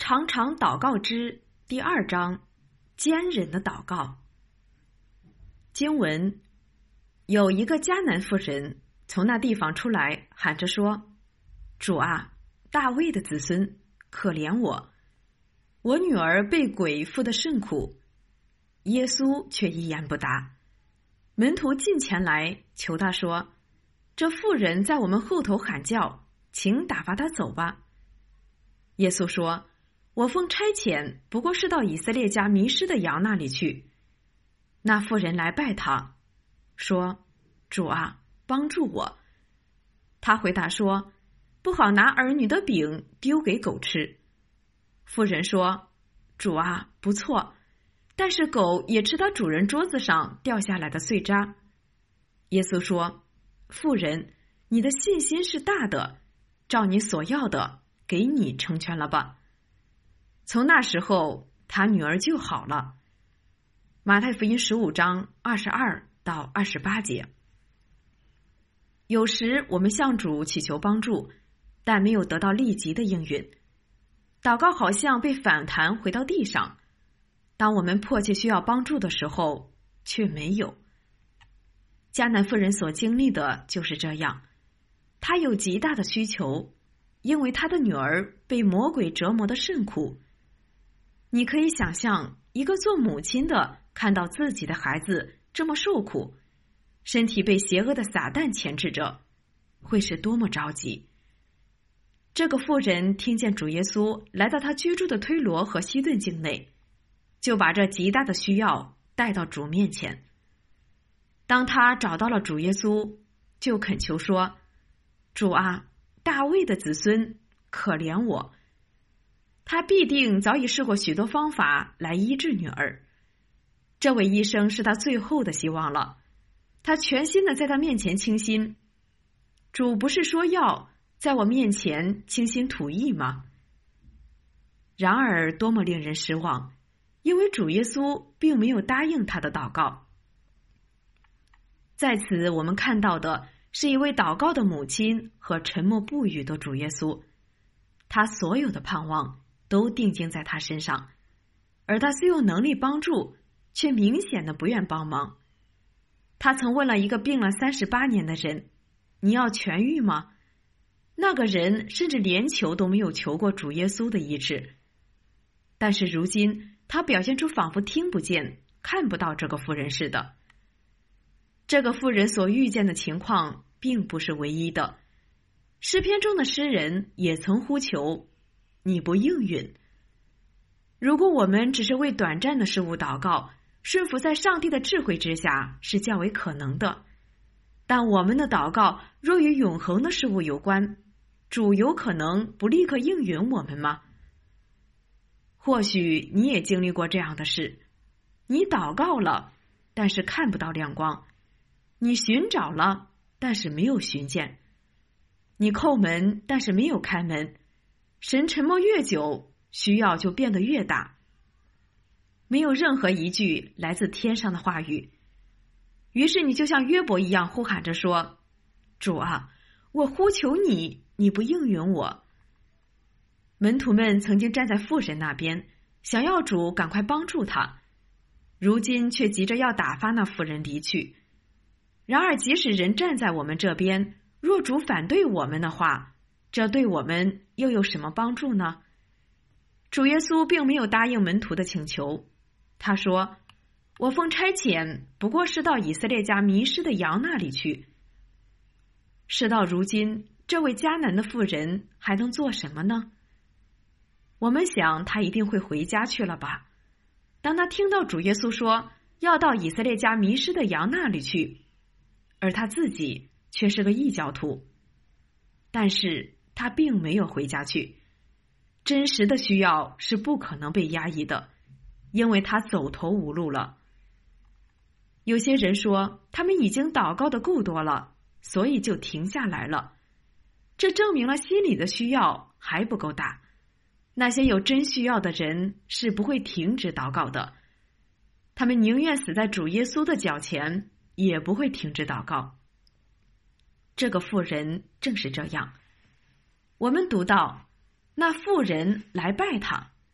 常常祷告之第2章，坚忍的祷告。经文：有一个迦南妇人从那地方出来，喊着说：主啊，大卫的子孙，可怜我，我女儿被鬼附得甚苦。耶稣却一言不答。门徒近前来求他说：这妇人在我们后头喊叫，请打发她走吧。耶稣说：我奉差遣，不过是到以色列家迷失的羊那里去。那妇人来拜他，说：主啊，帮助我。他回答说：不好拿儿女的饼丢给狗吃。妇人说：主啊，不错，但是狗也吃它主人桌子上掉下来的碎渣。耶稣说：妇人，你的信心是大的，照你所要的给你成全了吧。从那时候，他女儿就好了。马太福音15章22到28节。有时我们向主祈求帮助，但没有得到立即的应允，祷告好像被反弹回到地上。当我们迫切需要帮助的时候，却没有。迦南妇人所经历的就是这样，她有极大的需求，因为她的女儿被魔鬼折磨得甚苦。你可以想象，一个做母亲的看到自己的孩子这么受苦，身体被邪恶的撒旦牵制着，会是多么着急。这个妇人听见主耶稣来到他居住的推罗和西顿境内，就把这极大的需要带到主面前。当他找到了主耶稣，就恳求说：主啊，大卫的子孙，可怜我。他必定早已试过许多方法来医治女儿，这位医生是他最后的希望了。他全心的在他面前倾心。主不是说要在我面前倾心吐意吗？然而多么令人失望，因为主耶稣并没有答应他的祷告。在此我们看到的是一位祷告的母亲和沉默不语的主耶稣，他所有的盼望都定睛在他身上，而他虽有能力帮助，却明显的不愿帮忙。他曾问了一个病了38年的人：你要痊愈吗？那个人甚至连求都没有求过主耶稣的医治。但是如今他表现出仿佛听不见看不到这个妇人似的。这个妇人所遇见的情况并不是唯一的，诗篇中的诗人也曾呼求，你不应允。如果我们只是为短暂的事物祷告，顺服在上帝的智慧之下是较为可能的，但我们的祷告若与永恒的事物有关，主有可能不立刻应允我们吗？或许你也经历过这样的事，你祷告了，但是看不到亮光；你寻找了，但是没有寻见；你叩门，但是没有开门。神沉默越久，需要就变得越大。没有任何一句来自天上的话语，于是你就像约伯一样呼喊着说：主啊，我呼求你，你不应允我。门徒们曾经站在妇人那边，想要主赶快帮助他，如今却急着要打发那妇人离去。然而即使人站在我们这边，若主反对我们的话，这对我们又有什么帮助呢？主耶稣并没有答应门徒的请求，他说：我奉差遣，不过是到以色列家迷失的羊那里去。事到如今，这位迦南的妇人还能做什么呢？我们想他一定会回家去了吧。当他听到主耶稣说要到以色列家迷失的羊那里去，而他自己却是个异教徒，但是他并没有回家去。真实的需要是不可能被压抑的，因为他走投无路了。有些人说他们已经祷告的够多了，所以就停下来了。这证明了心里的需要还不够大。那些有真需要的人是不会停止祷告的，他们宁愿死在主耶稣的脚前，也不会停止祷告。这个妇人正是这样。我们读到那妇人来拜他，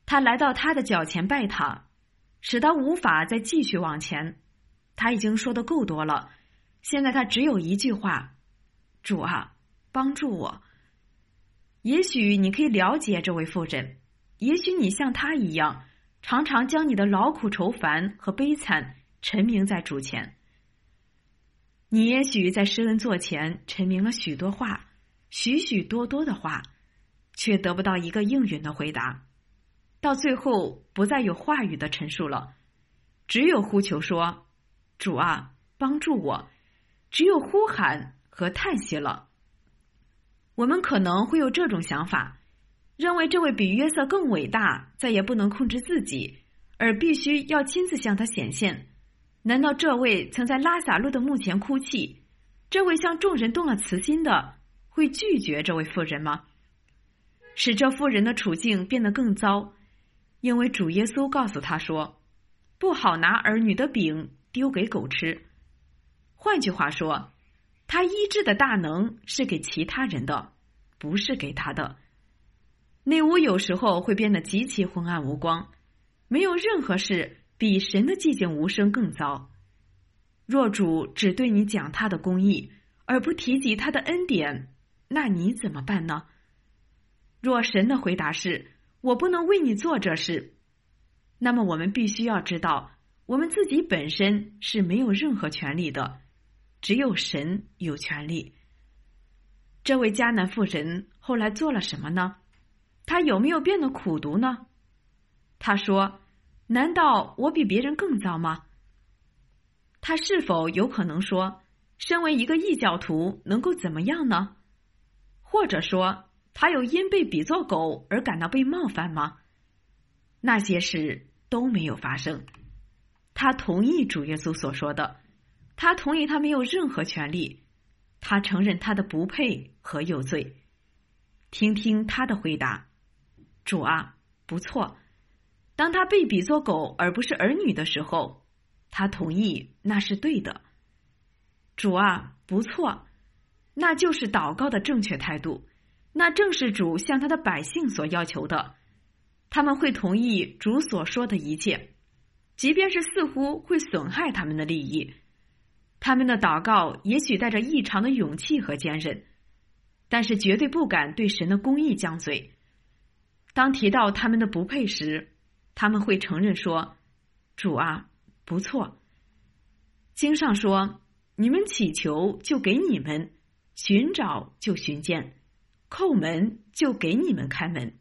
他来到他的脚前拜他，使他无法再继续往前。他已经说得够多了，现在他只有一句话：主啊，帮助我。也许你可以了解这位妇人，也许你像他一样，常常将你的劳苦愁烦和悲惨陈明在主前。你也许在施恩座前陈明了许多话，许许多多的话，却得不到一个应允的回答。到最后不再有话语的陈述了，只有呼求说：主啊，帮助我，只有呼喊和叹息了。我们可能会有这种想法，认为这位比约瑟更伟大，再也不能控制自己，而必须要亲自向他显现。难道这位曾在拉撒路的墓前哭泣，这位向众人动了慈心的，会拒绝这位妇人吗？使这妇人的处境变得更糟，因为主耶稣告诉他说，不好拿儿女的饼丢给狗吃。换句话说，他医治的大能是给其他人的，不是给他的。内屋有时候会变得极其昏暗无光，没有任何事比神的寂静无声更糟。若主只对你讲他的公义，而不提及他的恩典，那你怎么办呢？若神的回答是我不能为你做这事，那么我们必须要知道，我们自己本身是没有任何权利的，只有神有权利。这位迦南妇人后来做了什么呢？她有没有变得苦毒呢？她说，难道我比别人更糟吗？她是否有可能说，身为一个异教徒能够怎么样呢？或者说，她有因被比作狗而感到被冒犯吗？那些事都没有发生。她同意主耶稣所说的，她同意她没有任何权利，她承认她的不配和有罪。听听她的回答：主啊，不错。当她被比作狗而不是儿女的时候，她同意那是对的。主啊，不错，那就是祷告的正确态度，那正是主向他的百姓所要求的。他们会同意主所说的一切，即便是似乎会损害他们的利益。他们的祷告也许带着异常的勇气和坚韧，但是绝对不敢对神的公义犟嘴。当提到他们的不配时，他们会承认说：主啊，不错。经上说，你们祈求就给你们，寻找就寻见，叩门就给你们开门。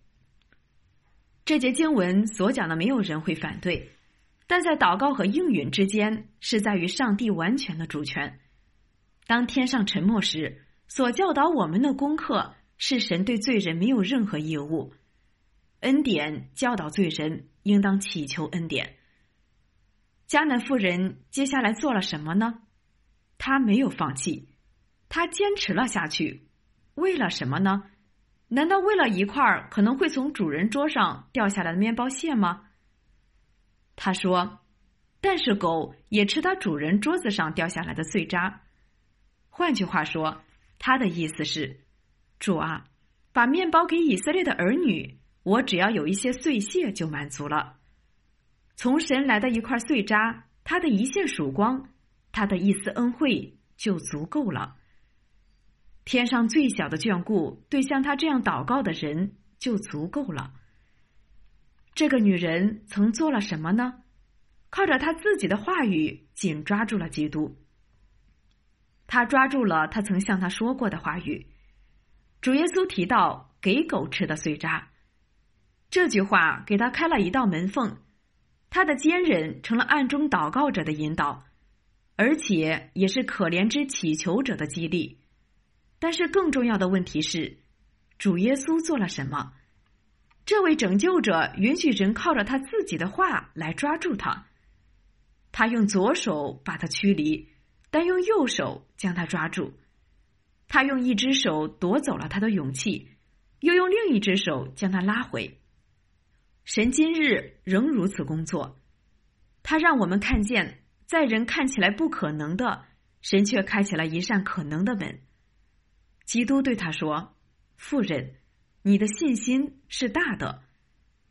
这节经文所讲的没有人会反对，但在祷告和应允之间是在于上帝完全的主权。当天上沉默时，所教导我们的功课是神对罪人没有任何义务。恩典教导罪人应当祈求恩典。迦南妇人接下来做了什么呢？她没有放弃，她坚持了下去。为了什么呢？难道为了一块可能会从主人桌上掉下来的面包屑吗？她说，但是狗也吃它主人桌子上掉下来的碎渣。换句话说，她的意思是，主啊，把面包给以色列的儿女，我只要有一些碎屑就满足了。从神来的一块碎渣，他的一线曙光，他的一丝恩惠就足够了。天上最小的眷顾对像他这样祷告的人就足够了。这个女人曾做了什么呢？靠着她自己的话语紧抓住了基督。她抓住了他曾向她说过的话语。主耶稣提到给狗吃的碎渣，这句话给他开了一道门缝。他的坚忍成了暗中祷告者的引导，而且也是可怜之祈求者的激励。但是更重要的问题是，主耶稣做了什么？这位拯救者允许人靠着他自己的话来抓住他。他用左手把他驱离，但用右手将他抓住。他用一只手夺走了他的勇气，又用另一只手将他拉回。神今日仍如此工作，他让我们看见，在人看起来不可能的，神却开启了一扇可能的门。基督对他说，妇人，你的信心是大的。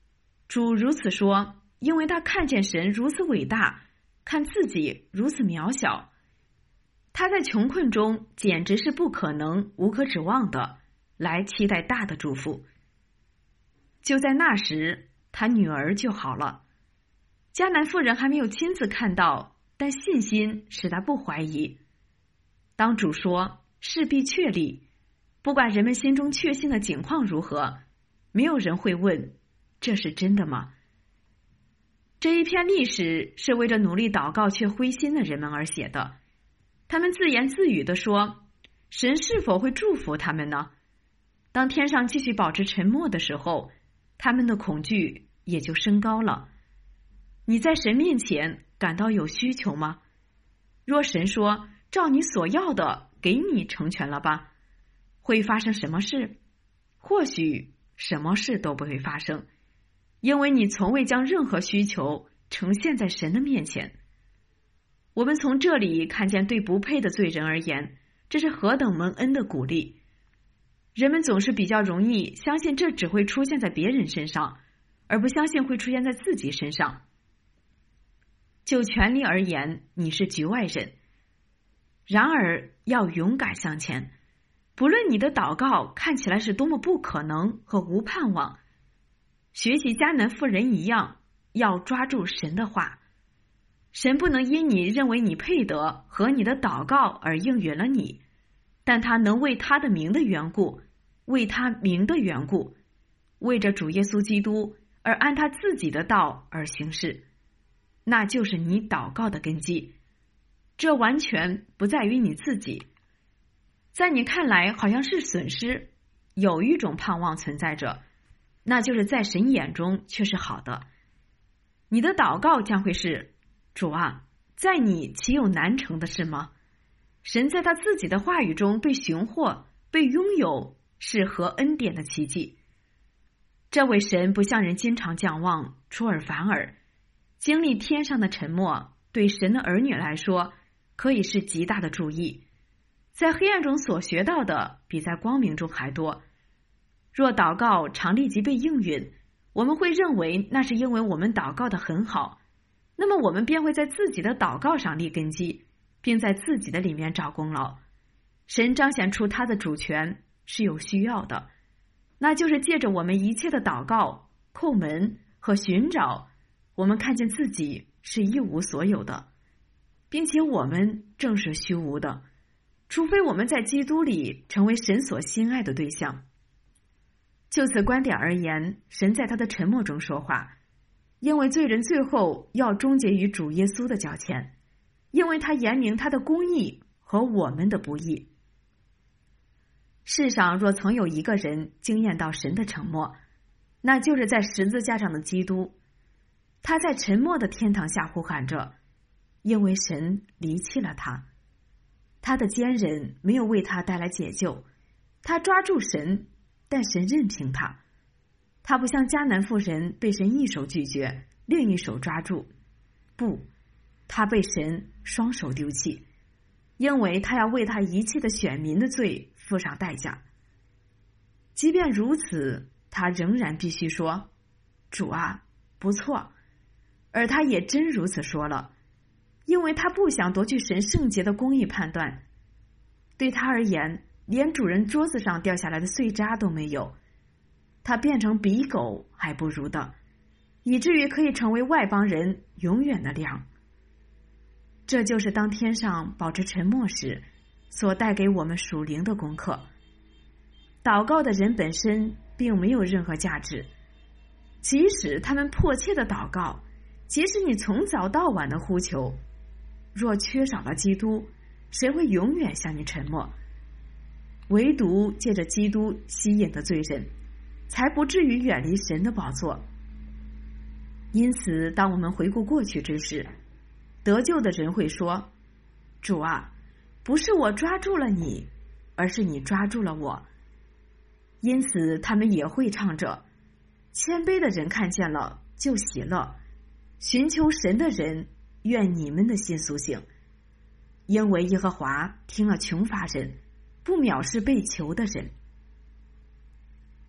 主如此说，因为他看见神如此伟大，看自己如此渺小。他在穷困中简直是不可能、无可指望的，来期待大的祝福。就在那时，他女儿就好了。迦南妇人还没有亲自看到，但信心使他不怀疑。当主说势必确立，不管人们心中确信的景况如何，没有人会问这是真的吗？这一篇历史是为着努力祷告却灰心的人们而写的。他们自言自语地说，神是否会祝福他们呢？当天上继续保持沉默的时候，他们的恐惧也就升高了。你在神面前感到有需求吗？若神说照你所要的给你成全了吧，会发生什么事？或许什么事都不会发生，因为你从未将任何需求呈现在神的面前。我们从这里看见，对不配的罪人而言，这是何等蒙恩的鼓励。人们总是比较容易相信这只会出现在别人身上，而不相信会出现在自己身上。就权力而言，你是局外人。然而要勇敢向前，不论你的祷告看起来是多么不可能和无盼望，学习迦南妇人一样，要抓住神的话。神不能因你认为你配得和你的祷告而应允了你，但他能为他的名的缘故，为他名的缘故，为着主耶稣基督而按他自己的道而行事，那就是你祷告的根基。这完全不在于你自己，在你看来好像是损失，有一种盼望存在着，那就是在神眼中却是好的。你的祷告将会是，主啊，在你岂有难成的事吗？神在他自己的话语中被寻获、被拥有，是何恩典的奇迹。这位神不像人经常降望，出尔反尔。经历天上的沉默，对神的儿女来说可以是极大的注意。在黑暗中所学到的比在光明中还多。若祷告常立即被应允，我们会认为那是因为我们祷告得很好，那么我们便会在自己的祷告上立根基，并在自己的里面找功劳。神彰显出他的主权是有需要的，那就是借着我们一切的祷告、叩门和寻找，我们看见自己是一无所有的，并且我们正是虚无的，除非我们在基督里成为神所心爱的对象。就此观点而言，神在他的沉默中说话，因为罪人最后要终结于主耶稣的脚前，因为他言明他的公义和我们的不义。世上若曾有一个人经验到神的沉默，那就是在十字架上的基督。他在沉默的天堂下呼喊着，因为神离弃了他。他的坚忍没有为他带来解救，他抓住神，但神任凭他。他不像迦南妇人被神一手拒绝，另一手抓住，不，他被神双手丢弃，因为他要为他一切的选民的罪付上代价。即便如此，他仍然必须说，主啊，不错。而他也真如此说了，因为他不想夺去神圣洁的公义判断。对他而言，连主人桌子上掉下来的碎渣都没有，他变成比狗还不如的，以至于可以成为外邦人永远的粮。这就是当天上保持沉默时所带给我们属灵的功课。祷告的人本身并没有任何价值，即使他们迫切的祷告，即使你从早到晚的呼求，若缺少了基督，谁会永远向你沉默？唯独借着基督吸引的罪人，才不至于远离神的宝座。因此，当我们回顾过去之时，得救的人会说，主啊，不是我抓住了你，而是你抓住了我。因此他们也会唱着，谦卑的人看见了就喜乐，寻求神的人，愿你们的心苏醒。因为耶和华听了穷乏人，不藐视被求的人。